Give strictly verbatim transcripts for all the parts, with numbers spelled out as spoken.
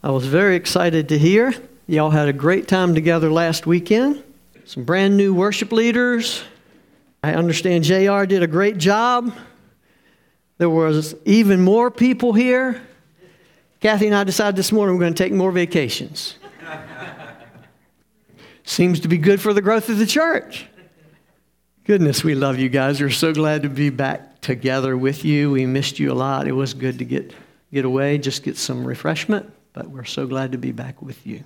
I was very excited to hear. Y'all had a great time together last weekend. Some brand new worship leaders. I understand J R did a great job. There was even more people here. Kathy and I decided this morning we're going to take more vacations. Seems to be good for the growth of the church. Goodness, we love you guys. We're so glad to be back together with you. We missed you a lot. It was good to get, get away, just get some refreshment. But we're so glad to be back with you.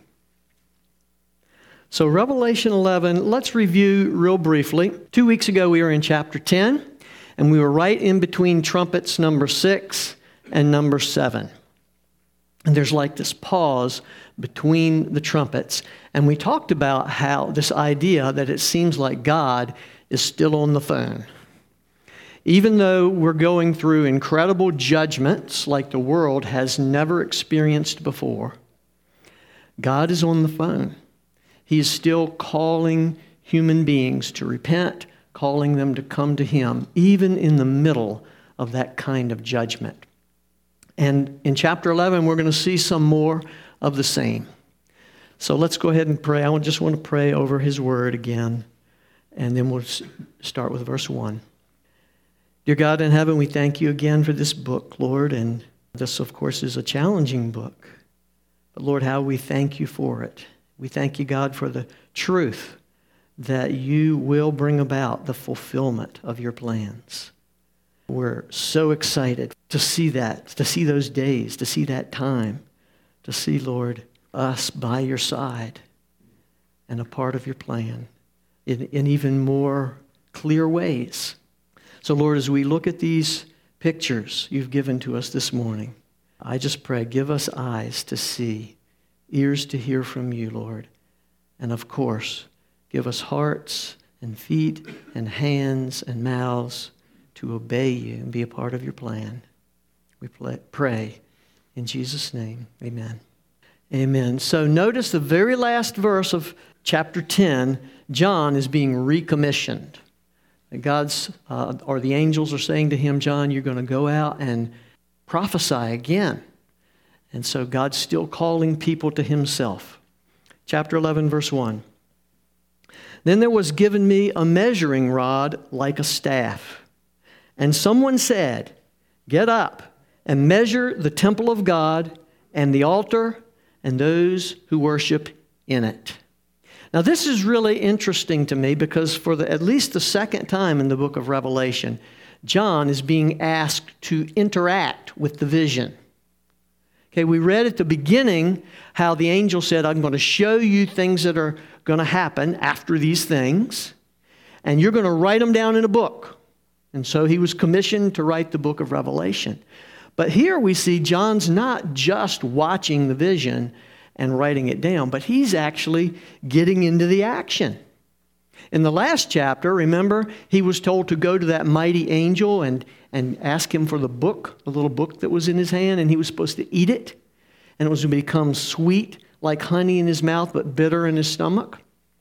So Revelation eleven, let's review real briefly. Two weeks ago we were in chapter ten, and we were right in between trumpets number six and number seven. And there's like this pause between the trumpets. And we talked about how this idea that it seems like God is still on the phone. Even though we're going through incredible judgments like the world has never experienced before, God is on the phone. He is still calling human beings to repent, calling them to come to Him, even in the middle of that kind of judgment. And in chapter eleven, we're going to see some more of the same. So let's go ahead and pray. I just want to pray over His word again, and then we'll start with verse one. Dear God in heaven, we thank you again for this book, Lord, and this, of course, is a challenging book. But Lord, how we thank you for it. We thank you, God, for the truth that you will bring about the fulfillment of your plans. We're so excited to see that, to see those days, to see that time, to see, Lord, us by your side and a part of your plan in, in even more clear ways. So, Lord, as we look at these pictures you've given to us this morning, I just pray, give us eyes to see, ears to hear from you, Lord. And, of course, give us hearts and feet and hands and mouths to obey you and be a part of your plan. We pray in Jesus' name, amen. Amen. So notice the very last verse of chapter ten, John is being recommissioned. God's, uh, or the angels are saying to him, John, you're going to go out and prophesy again. And so God's still calling people to himself. Chapter eleven, verse one. Then there was given me a measuring rod like a staff. And someone said, get up and measure the temple of God and the altar and those who worship in it. Now, this is really interesting to me because for the, at least the second time in the book of Revelation, John is being asked to interact with the vision. Okay, we read at the beginning how the angel said, I'm going to show you things that are going to happen after these things, and you're going to write them down in a book. And so he was commissioned to write the book of Revelation. But here we see John's not just watching the vision and writing it down, but he's actually getting into the action. In the last chapter, remember, he was told to go to that mighty angel and, and ask him for the book, the little book that was in his hand, and he was supposed to eat it, and it was going to become sweet like honey in his mouth, but bitter in his stomach.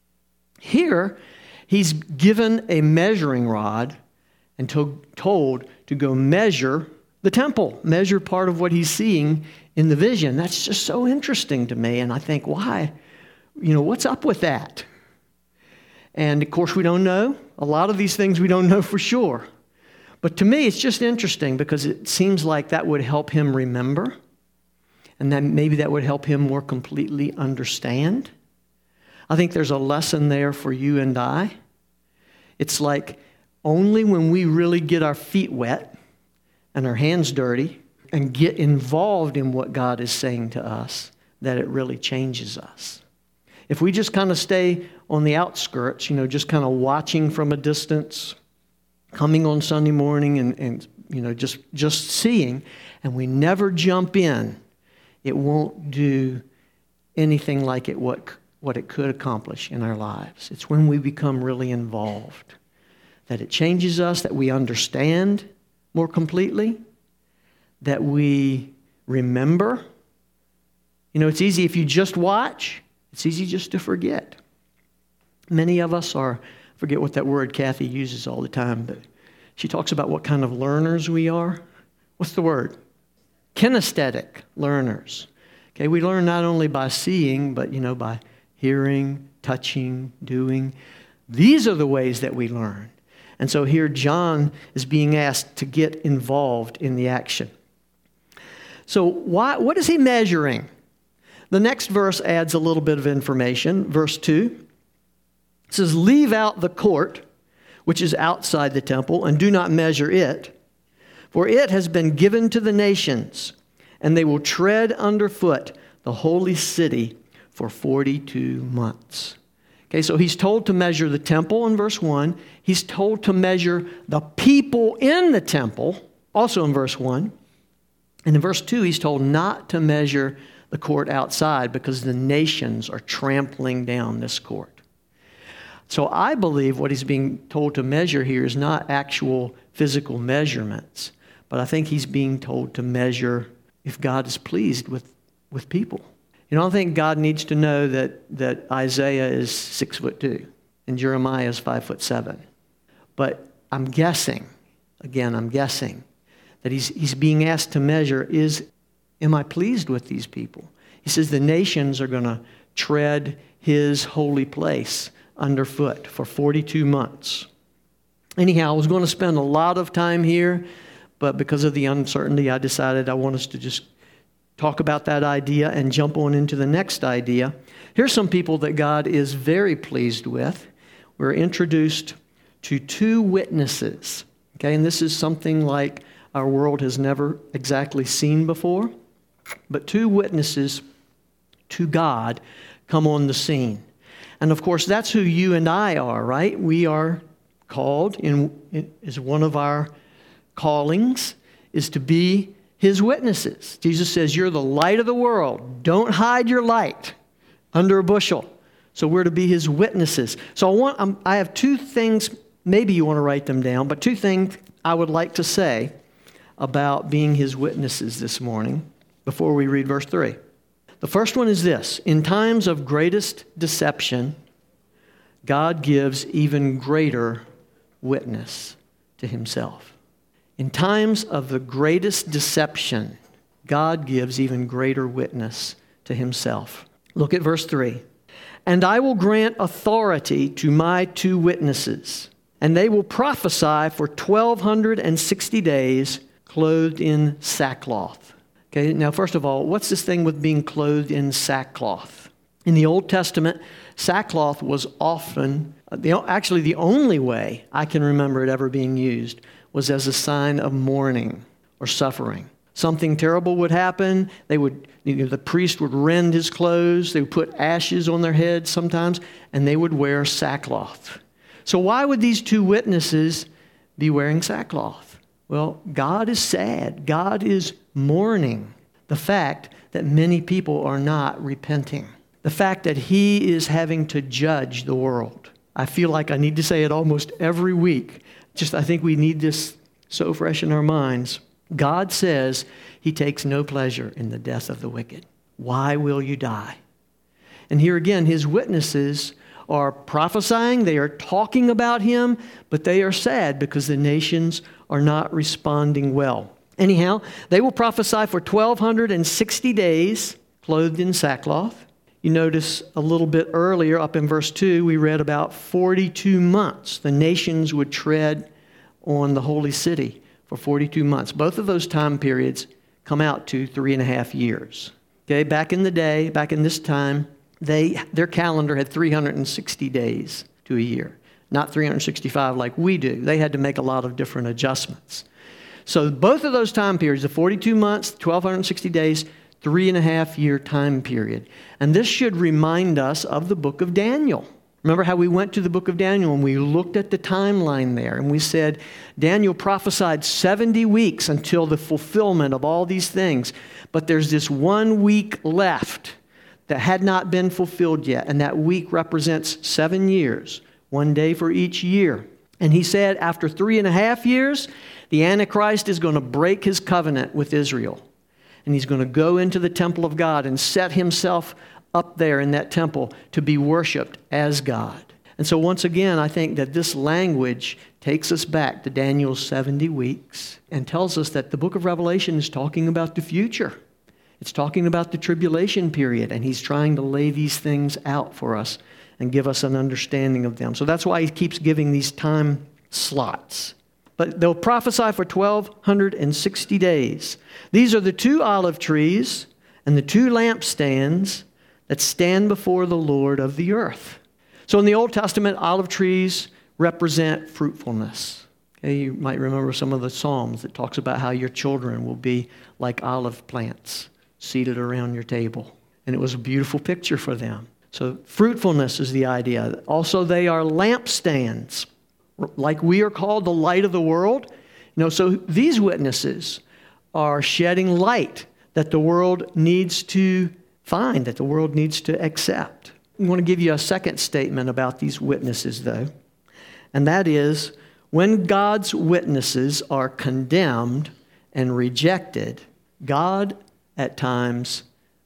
Here, he's given a measuring rod and to, told to go measure the temple, measure part of what he's seeing in the vision. That's just so interesting to me. And I think, why? You know, what's up with that? And of course, we don't know. A lot of these things we don't know for sure. But to me, it's just interesting because it seems like that would help him remember. And then maybe that would help him more completely understand. I think there's a lesson there for you and I. It's like only when we really get our feet wet and our hands dirty and get involved in what God is saying to us, that it really changes us. If we just kind of stay on the outskirts, you know, just kind of watching from a distance, coming on Sunday morning and, and you know, just, just seeing, and we never jump in, it won't do anything like it what, what it could accomplish in our lives. It's when we become really involved that it changes us, that we understand more completely, that we remember. You know, it's easy if you just watch, it's easy just to forget. Many of us are, I forget what that word Kathy uses all the time, but she talks about what kind of learners we are. What's the word? Kinesthetic learners. Okay, we learn not only by seeing, but, you know, by hearing, touching, doing. These are the ways that we learn. And so here John is being asked to get involved in the action. So why, what is he measuring? The next verse adds a little bit of information. Verse two says, leave out the court, which is outside the temple, and do not measure it. For it has been given to the nations, and they will tread underfoot the holy city for forty-two months. Okay, so he's told to measure the temple in verse one. He's told to measure the people in the temple, also in verse one. And in verse two, he's told not to measure the court outside because the nations are trampling down this court. So I believe what he's being told to measure here is not actual physical measurements, but I think he's being told to measure if God is pleased with, with people. You know, I don't think God needs to know that, that Isaiah is six foot two and Jeremiah is five foot seven. But I'm guessing, again, I'm guessing, that he's, he's being asked to measure is, am I pleased with these people? He says the nations are going to tread his holy place underfoot for forty-two months. Anyhow, I was going to spend a lot of time here, but because of the uncertainty, I decided I want us to just talk about that idea and jump on into the next idea. Here's some people that God is very pleased with. We're introduced to two witnesses. Okay, and this is something like our world has never exactly seen before. But two witnesses to God come on the scene. And of course, that's who you and I are, right? We are called, in, in is one of our callings, is to be his witnesses. Jesus says, you're the light of the world. Don't hide your light under a bushel. So we're to be his witnesses. So I want, um, I have two things, maybe you want to write them down, but two things I would like to say about being his witnesses this morning before we read verse three. The first one is this: in times of greatest deception, God gives even greater witness to himself. In times of the greatest deception, God gives even greater witness to himself. Look at verse three. And I will grant authority to my two witnesses, and they will prophesy for twelve sixty days, clothed in sackcloth. Okay, now first of all, what's this thing with being clothed in sackcloth? In the Old Testament, sackcloth was often, actually the only way I can remember it ever being used was as a sign of mourning or suffering. Something terrible would happen. They would, you know, the priest would rend his clothes. They would put ashes on their heads sometimes, and they would wear sackcloth. So why would these two witnesses be wearing sackcloth? Well, God is sad. God is mourning the fact that many people are not repenting. The fact that he is having to judge the world. I feel like I need to say it almost every week. Just I think we need this so fresh in our minds. God says he takes no pleasure in the death of the wicked. Why will you die? And here again, his witnesses are prophesying, they are talking about him, but they are sad because the nations are not responding well. Anyhow, they will prophesy for twelve sixty days, clothed in sackcloth. You notice a little bit earlier, up in verse two, we read about forty-two months. The nations would tread on the holy city for forty-two months. Both of those time periods come out to three and a half years. Okay, back in the day, back in this time, they their calendar had three hundred sixty days to a year, not three hundred sixty-five like we do. They had to make a lot of different adjustments. So both of those time periods, the forty-two months, twelve sixty days, three and a half year time period. And this should remind us of the book of Daniel. Remember how we went to the book of Daniel and we looked at the timeline there and we said, Daniel prophesied seventy weeks until the fulfillment of all these things. But there's this one week left that had not been fulfilled yet. And that week represents seven years, one day for each year. And he said after three and a half years, the Antichrist is going to break his covenant with Israel. And he's going to go into the temple of God and set himself up there in that temple to be worshiped as God. And so once again, I think that this language takes us back to Daniel's seventy weeks and tells us that the book of Revelation is talking about the future. It's talking about the tribulation period, and he's trying to lay these things out for us and give us an understanding of them. So that's why he keeps giving these time slots. But they'll prophesy for twelve sixty days. These are the two olive trees and the two lampstands that stand before the Lord of the earth. So in the Old Testament, olive trees represent fruitfulness. Okay, you might remember some of the Psalms that talks about how your children will be like olive plants seated around your table. And it was a beautiful picture for them. So fruitfulness is the idea. Also, they are lampstands, like we are called the light of the world. You know, so these witnesses are shedding light that the world needs to find, that the world needs to accept. I want to give you a second statement about these witnesses, though, and that is, when God's witnesses are condemned and rejected, God at times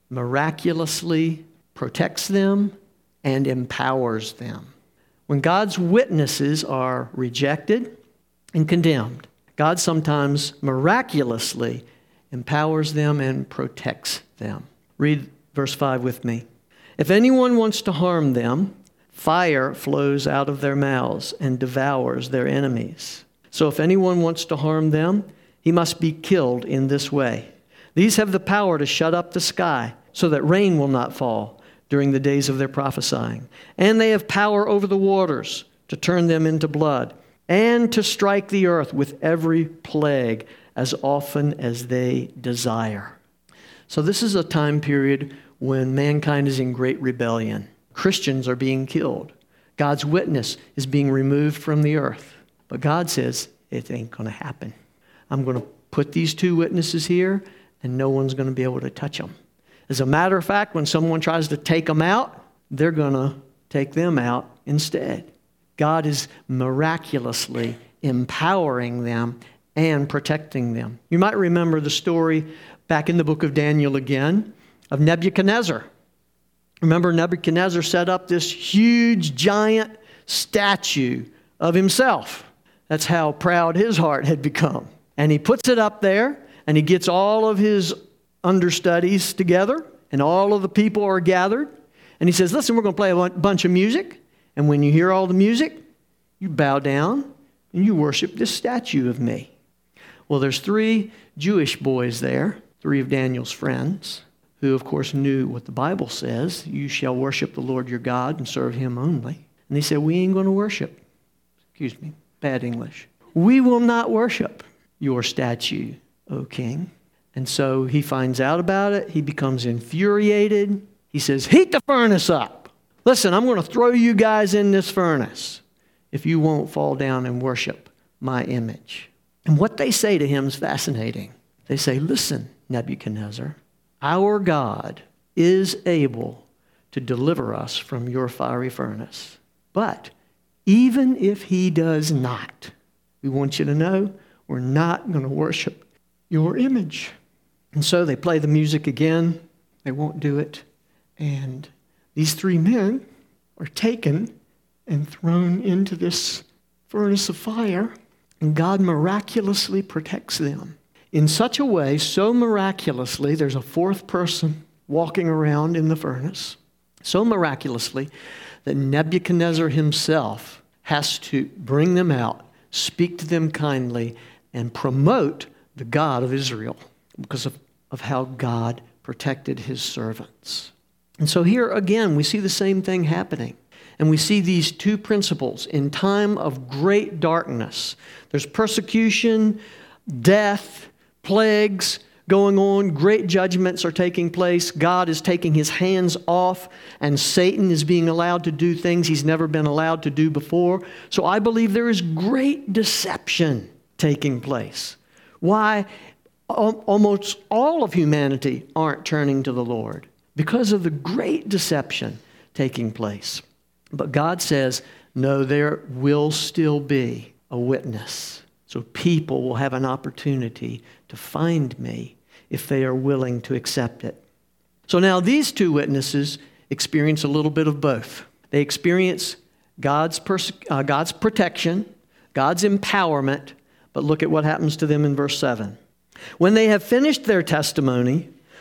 miraculously protects them and empowers them. When God's witnesses are rejected and condemned, God sometimes miraculously empowers them and protects them. Read verse five with me. If anyone wants to harm them, fire flows out of their mouths and devours their enemies. So if anyone wants to harm them, he must be killed in this way. These have the power to shut up the sky so that rain will not fall during the days of their prophesying. And they have power over the waters to turn them into blood and to strike the earth with every plague as often as they desire. So this is a time period when mankind is in great rebellion. Christians are being killed. God's witness is being removed from the earth. But God says, it ain't going to happen. I'm going to put these two witnesses here, and no one's going to be able to touch them. As a matter of fact, when someone tries to take them out, they're going to take them out instead. God is miraculously empowering them and protecting them. You might remember the story back in the book of Daniel again of Nebuchadnezzar. Remember, Nebuchadnezzar set up this huge, giant statue of himself. That's how proud his heart had become. And he puts it up there, and he gets all of his understudies together, and all of the people are gathered. And he says, listen, we're going to play a bunch of music. And when you hear all the music, you bow down and you worship this statue of me. Well, there's three Jewish boys there, three of Daniel's friends, who, of course, knew what the Bible says. You shall worship the Lord your God and serve him only. And they said, we ain't going to worship. Excuse me, bad English. We will not worship your statue, O king. And so he finds out about it. He becomes infuriated. He says, heat the furnace up. Listen, I'm going to throw you guys in this furnace if you won't fall down and worship my image. And what they say to him is fascinating. They say, listen, Nebuchadnezzar, our God is able to deliver us from your fiery furnace. But even if he does not, we want you to know we're not going to worship your image. And so they play the music again. They won't do it. And these three men are taken and thrown into this furnace of fire. And God miraculously protects them in such a way, so miraculously, there's a fourth person walking around in the furnace, so miraculously that Nebuchadnezzar himself has to bring them out, speak to them kindly, and promote the God of Israel because of, of how God protected his servants. And so here again, we see the same thing happening. And we see these two principles in time of great darkness. There's persecution, death, plagues going on. Great judgments are taking place. God is taking his hands off, and Satan is being allowed to do things he's never been allowed to do before. So I believe there is great deception taking place. Why almost all of humanity aren't turning to the Lord? Because of the great deception taking place. But God says, no, there will still be a witness. So people will have an opportunity to find me if they are willing to accept it. So now these two witnesses experience a little bit of both. They experience God's, pers- uh, God's protection, God's empowerment, but look at what happens to them in verse seven. When they have finished their testimony,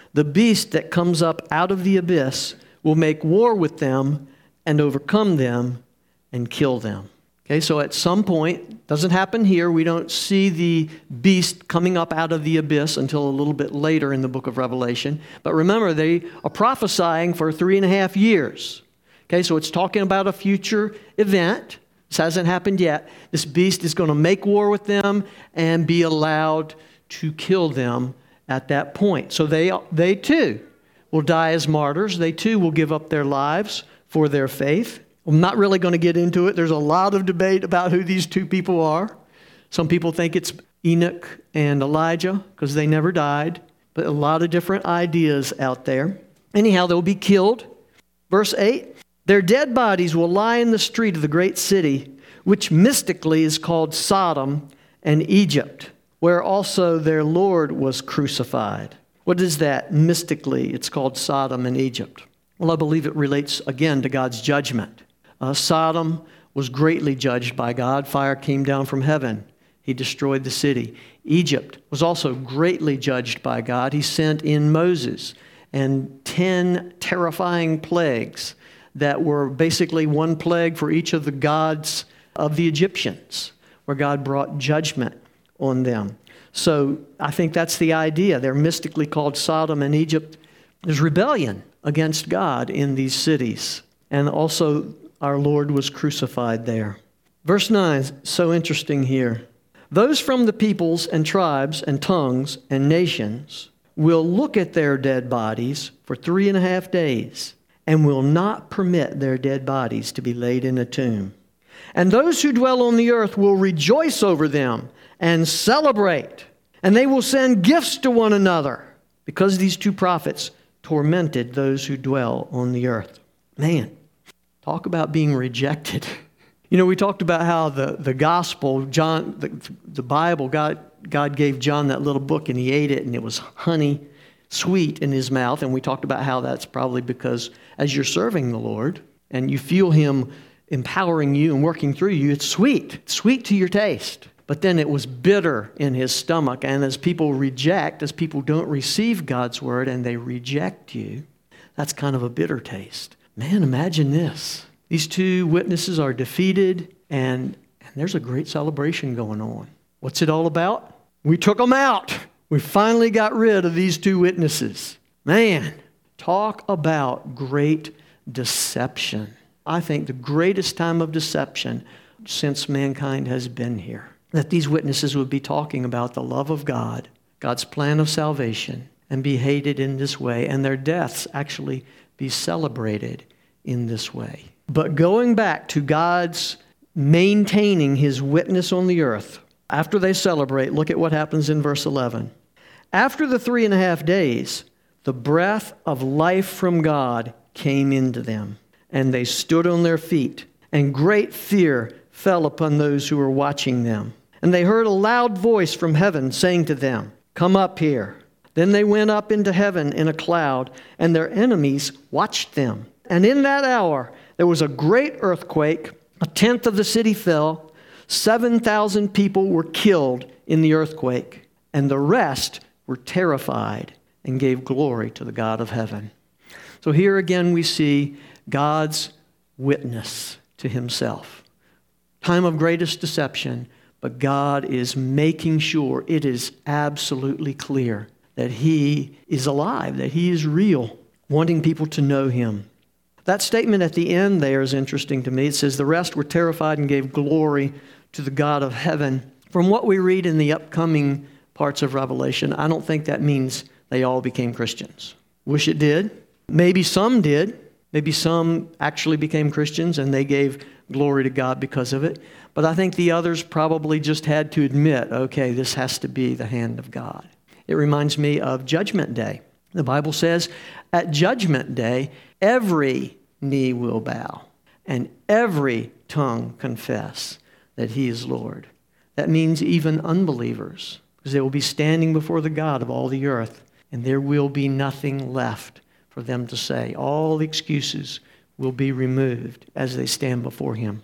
the beast that comes up out of the abyss will make war with them and overcome them and kill them. Okay, so at some point, doesn't happen here, we don't see the beast coming up out of the abyss until a little bit later in the book of Revelation. But remember, they are prophesying for three and a half years. Okay, so it's talking about a future event. This hasn't happened yet. This beast is going to make war with them and be allowed to kill them at that point. So they, they too will die as martyrs. They too will give up their lives for their faith. I'm not really going to get into it. There's a lot of debate about who these two people are. Some people think it's Enoch and Elijah because they never died. But a lot of different ideas out there. Anyhow, they'll be killed. Verse eight, their dead bodies will lie in the street of the great city, which mystically is called Sodom and Egypt, where also their Lord was crucified. What is that? Mystically, it's called Sodom and Egypt. Well, I believe it relates again to God's judgment. Uh, Sodom was greatly judged by God. Fire came down from heaven. He destroyed the city. Egypt was also greatly judged by God. He sent in Moses and ten terrifying plagues that were basically one plague for each of the gods of the Egyptians, where God brought judgment on them. So I think that's the idea. They're mystically called Sodom and Egypt. There's rebellion against God in these cities. And also our Lord was crucified there. Verse nine, so interesting here. Those from the peoples and tribes and tongues and nations will look at their dead bodies for three and a half days and will not permit their dead bodies to be laid in a tomb. And those who dwell on the earth will rejoice over them and celebrate. And they will send gifts to one another because these two prophets tormented those who dwell on the earth. Man, talk about being rejected. You know, we talked about how the, the gospel, John, the, the Bible, God, God gave John that little book and he ate it and it was honey, sweet in his mouth. And we talked about how that's probably because as you're serving the Lord and you feel him empowering you and working through you, it's sweet. It's sweet to your taste. But then it was bitter in his stomach. And as people reject, as people don't receive God's word and they reject you, that's kind of a bitter taste. Man, imagine this. These two witnesses are defeated and, and there's a great celebration going on. What's it all about? We took them out. We finally got rid of these two witnesses. Man, talk about great deception. I think the greatest time of deception since mankind has been here. That these witnesses would be talking about the love of God, God's plan of salvation, and be hated in this way, and their deaths actually be celebrated in this way. But going back to God's maintaining his witness on the earth, after they celebrate, look at what happens in verse eleven. After the three and a half days, the breath of life from God came into them, and they stood on their feet, and great fear fell upon those who were watching them. And they heard a loud voice from heaven saying to them, "Come up here." Then they went up into heaven in a cloud, and their enemies watched them. And in that hour there was a great earthquake. A tenth of the city fell. Seven thousand people were killed in the earthquake, and the rest were terrified and gave glory to the God of heaven. So here again we see God's witness to himself. Time of greatest deception, but God is making sure it is absolutely clear that he is alive, that he is real, wanting people to know him. That statement at the end there is interesting to me. It says, the rest were terrified and gave glory to the God of heaven. From what we read in the upcoming parts of Revelation, I don't think that means they all became Christians. Wish it did. Maybe some did. Maybe some actually became Christians and they gave glory to God because of it. But I think the others probably just had to admit, okay, this has to be the hand of God. It reminds me of Judgment Day. The Bible says at Judgment Day, every knee will bow and every tongue confess that he is Lord. That means even unbelievers, because they will be standing before the God of all the earth, and there will be nothing left for them to say. All the excuses will be removed as they stand before him.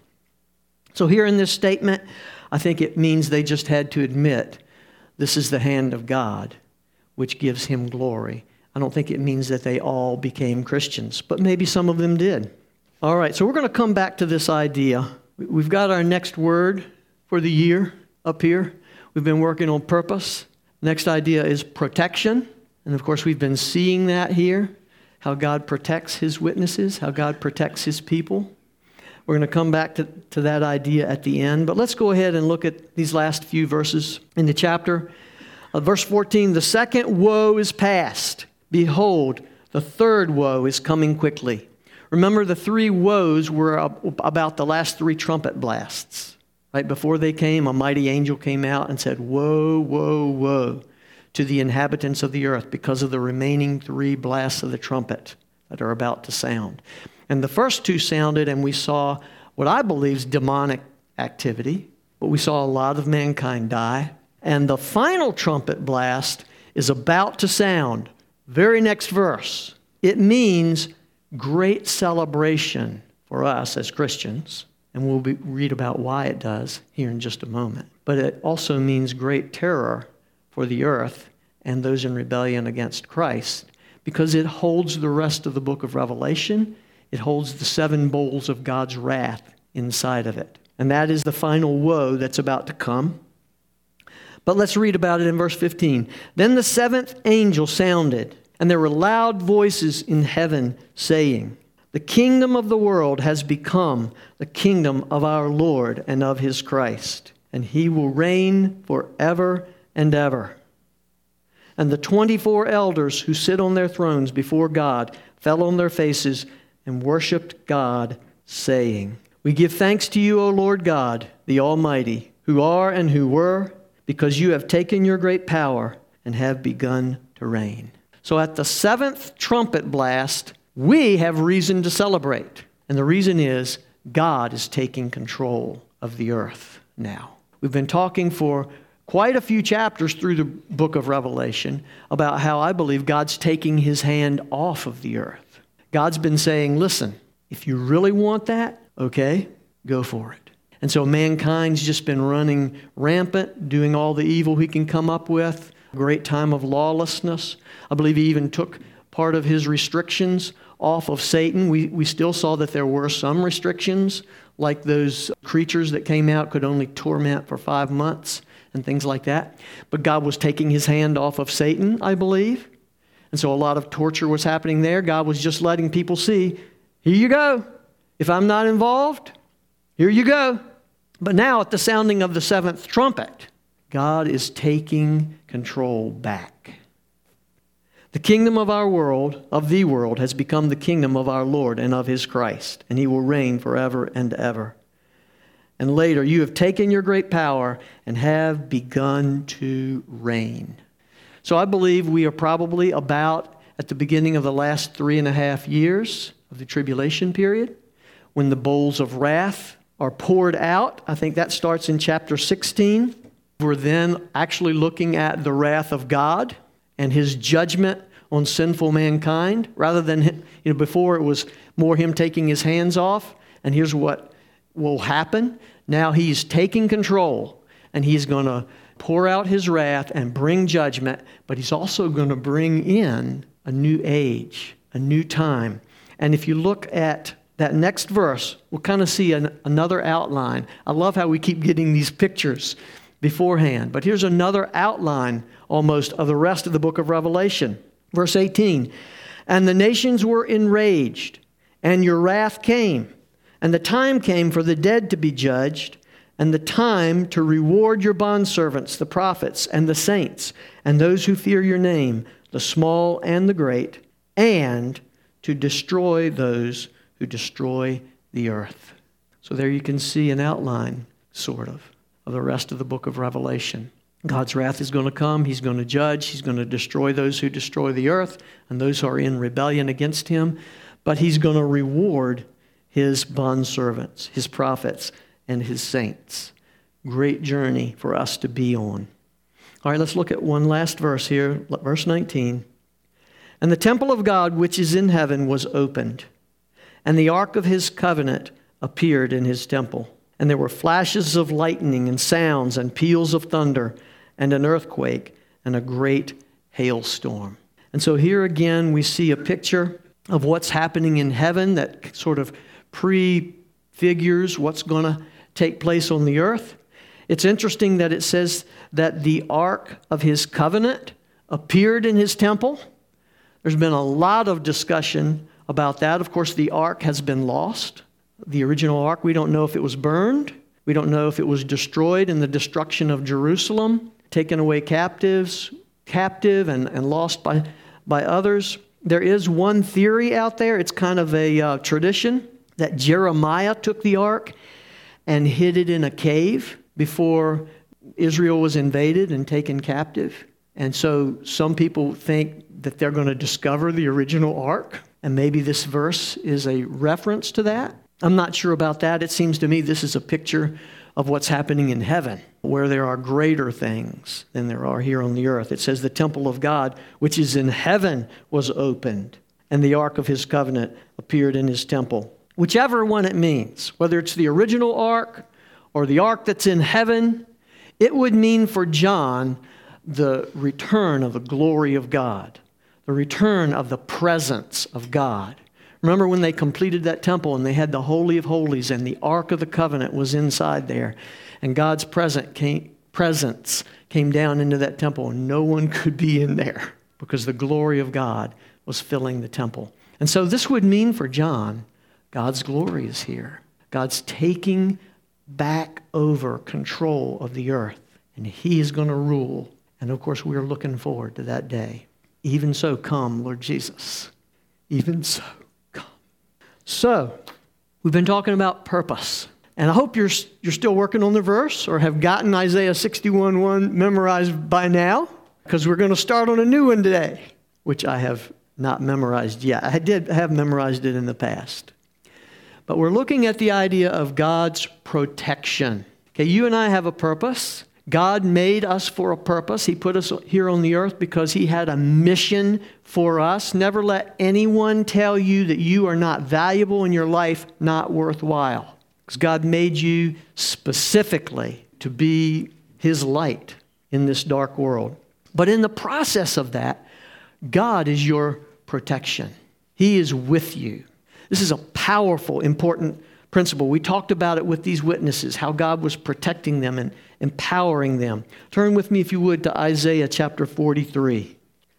So here in this statement, I think it means they just had to admit this is the hand of God, which gives him glory I don't think it means that they all became Christians, but maybe some of them did. All right, so we're going to come back to this idea. We've got our next word for the year up here. We've been working on purpose. Next idea is protection. And of course, we've been seeing that here, how God protects his witnesses, how God protects his people. We're going to come back to, to that idea at the end. But let's go ahead and look at these last few verses in the chapter. Uh, verse fourteen, the second woe is past. Behold, the third woe is coming quickly. Remember, the three woes were about the last three trumpet blasts. Right before they came, a mighty angel came out and said, woe, woe, woe to the inhabitants of the earth because of the remaining three blasts of the trumpet that are about to sound. And the first two sounded, and we saw what I believe is demonic activity, but we saw a lot of mankind die. And the final trumpet blast is about to sound. Very next verse. It means great celebration for us as Christians, and we'll be, read about why it does here in just a moment. But it also means great terror for the earth and those in rebellion against Christ, because it holds the rest of the book of Revelation. It holds the seven bowls of God's wrath inside of it. And that is the final woe that's about to come. But let's read about it in verse fifteen. Then the seventh angel sounded, and there were loud voices in heaven saying, the kingdom of the world has become the kingdom of our Lord and of his Christ, and he will reign forever and ever. And the twenty-four elders who sit on their thrones before God fell on their faces and worshiped God, saying, we give thanks to you, O Lord God, the Almighty, who are and who were, because you have taken your great power and have begun to reign. So at the seventh trumpet blast, we have reason to celebrate. And the reason is God is taking control of the earth now. We've been talking for quite a few chapters through the book of Revelation about how I believe God's taking his hand off of the earth. God's been saying, listen, if you really want that, okay, go for it. And so mankind's just been running rampant, doing all the evil he can come up with, a great time of lawlessness. I believe he even took part of his restrictions off of Satan. We, we still saw that there were some restrictions, like those creatures that came out could only torment for five months and things like that. But God was taking his hand off of Satan, I believe. And so a lot of torture was happening there. God was just letting people see, here you go. If I'm not involved, here you go. But now at the sounding of the seventh trumpet, God is taking control back. The kingdom of our world, of the world, has become the kingdom of our Lord and of his Christ, and he will reign forever and ever. And later, you have taken your great power and have begun to reign. So I believe we are probably about at the beginning of the last three and a half years of the tribulation period, when the bowls of wrath are poured out. I think that starts in chapter sixteen. We're then actually looking at the wrath of God and his judgment on sinful mankind, rather than, you know, before it was more him taking his hands off. And here's what will happen. Now he's taking control, and he's going to pour out his wrath and bring judgment, but he's also going to bring in a new age, a new time. And if you look at that next verse, we'll kind of see an, another outline. I love how we keep getting these pictures beforehand. But here's another outline almost of the rest of the book of Revelation. Verse eighteen, and the nations were enraged, and your wrath came, and the time came for the dead to be judged, and the time to reward your bondservants, the prophets, and the saints, and those who fear your name, the small and the great, and to destroy those who destroy the earth. So there you can see an outline, sort of, of the rest of the book of Revelation. God's wrath is going to come. He's going to judge. He's going to destroy those who destroy the earth and those who are in rebellion against him. But he's going to reward his bondservants, his prophets, and his saints. Great journey for us to be on. All right, let's look at one last verse here, verse nineteen. And the temple of God which is in heaven was opened, and the ark of his covenant appeared in his temple. And there were flashes of lightning and sounds and peals of thunder and an earthquake and a great hailstorm. And so here again, we see a picture of what's happening in heaven that sort of prefigures what's going to take place on the earth. It's interesting that it says that the Ark of his covenant appeared in his temple. There's been a lot of discussion about that. Of course, the Ark has been lost. The original Ark, we don't know if it was burned. We don't know if it was destroyed in the destruction of Jerusalem, taken away captives, captive and, and lost by, by others. There is one theory out there. It's kind of a uh, tradition that Jeremiah took the Ark and hid it in a cave before Israel was invaded and taken captive. And so some people think that they're going to discover the original Ark, and maybe this verse is a reference to that. I'm not sure about that. It seems to me this is a picture of what's happening in heaven, where there are greater things than there are here on the earth. It says the temple of God, which is in heaven, was opened, and the Ark of his covenant appeared in his temple. Whichever one it means, whether it's the original Ark or the Ark that's in heaven, it would mean for John the return of the glory of God, the return of the presence of God. Remember when they completed that temple and they had the Holy of Holies and the Ark of the Covenant was inside there, and God's present came, presence came down into that temple, and no one could be in there because the glory of God was filling the temple. And so this would mean for John, God's glory is here. God's taking back over control of the earth, and he is going to rule. And of course, we're looking forward to that day. Even so, come, Lord Jesus. Even so. So, we've been talking about purpose. And I hope you're you're still working on the verse or have gotten Isaiah sixty-one one memorized by now, because we're going to start on a new one today, which I have not memorized yet. I did have memorized it in the past. But we're looking at the idea of God's protection. Okay, you and I have a purpose. God made us for a purpose. He put us here on the earth because he had a mission for us. Never let anyone tell you that you are not valuable in your life, not worthwhile. Because God made you specifically to be his light in this dark world. But in the process of that, God is your protection. He is with you. This is a powerful, important principle. We talked about it with these witnesses, how God was protecting them and empowering them. Turn with me, if you would, to Isaiah chapter forty-three.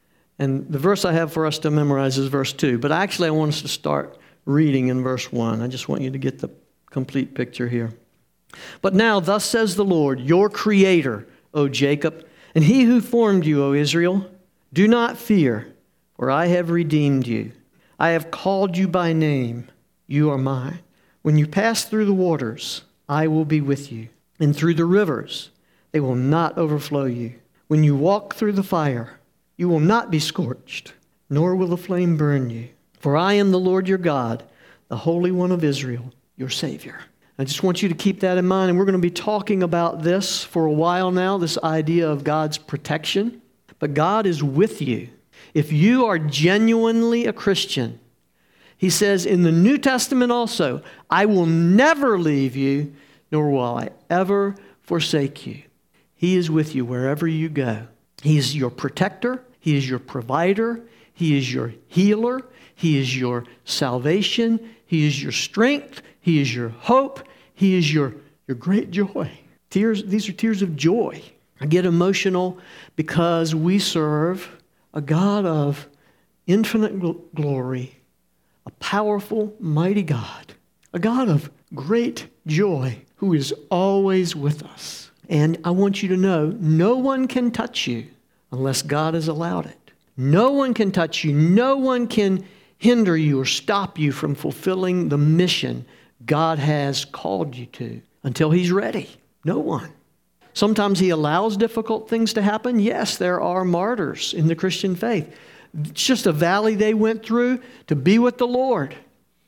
And the verse I have for us to memorize is verse two. But actually, I want us to start reading in verse one. I just want you to get the complete picture here. But now, thus says the Lord, your Creator, O Jacob, and he who formed you, O Israel, do not fear, for I have redeemed you. I have called you by name. You are mine. When you pass through the waters, I will be with you. And through the rivers, they will not overflow you. When you walk through the fire, you will not be scorched, nor will the flame burn you. For I am the Lord your God, the Holy One of Israel, your Savior. I just want you to keep that in mind. And we're going to be talking about this for a while now, this idea of God's protection. But God is with you. If you are genuinely a Christian, he says in the New Testament also, I will never leave you, nor will I ever forsake you. He is with you wherever you go. He is your protector. He is your provider. He is your healer. He is your salvation. He is your strength. He is your hope. He is your, your great joy. Tears, these are tears of joy. I get emotional because we serve a God of infinite gl- glory, a powerful, mighty God, a God of great joy who is always with us. And I want you to know, no one can touch you unless God has allowed it. No one can touch you. No one can hinder you or stop you from fulfilling the mission God has called you to until he's ready. No one. Sometimes he allows difficult things to happen. Yes, there are martyrs in the Christian faith. It's just a valley they went through to be with the Lord.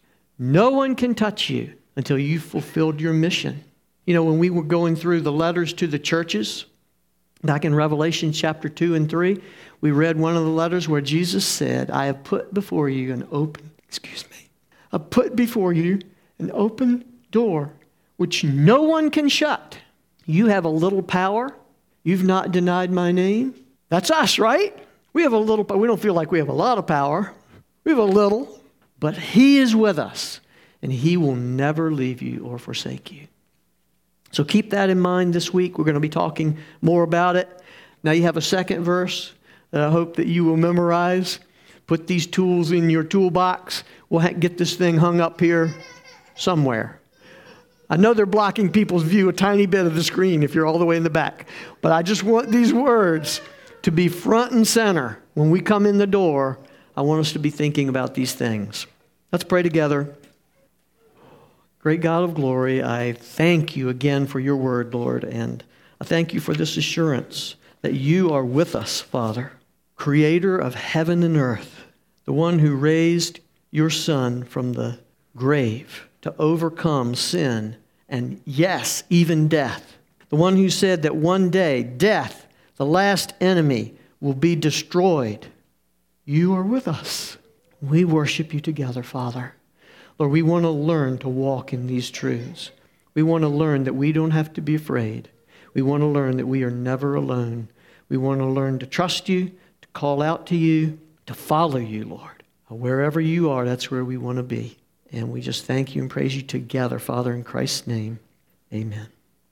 No one can touch you until you've fulfilled your mission. You know, when we were going through the letters to the churches, back in Revelation chapter two and three, we read one of the letters where Jesus said, I have put before you an open, excuse me, I put before you an open door which no one can shut. You have a little power. You've not denied my name. That's us, right? We have a little, we don't feel like we have a lot of power. We have a little, but He is with us, and He will never leave you or forsake you. So keep that in mind this week. We're going to be talking more about it. Now you have a second verse that I hope that you will memorize. Put these tools in your toolbox. We'll ha- get this thing hung up here somewhere. I know they're blocking people's view a tiny bit of the screen if you're all the way in the back. But I just want these words to be front and center. When we come in the door, I want us to be thinking about these things. Let's pray together. Great God of glory, I thank you again for your word, Lord, and I thank you for this assurance that you are with us, Father, creator of heaven and earth, the one who raised your Son from the grave to overcome sin and, yes, even death. The one who said that one day death, the last enemy, will be destroyed. You are with us. We worship you together, Father. Lord, we want to learn to walk in these truths. We want to learn that we don't have to be afraid. We want to learn that we are never alone. We want to learn to trust you, to call out to you, to follow you, Lord. Wherever you are, that's where we want to be. And we just thank you and praise you together, Father, in Christ's name. Amen.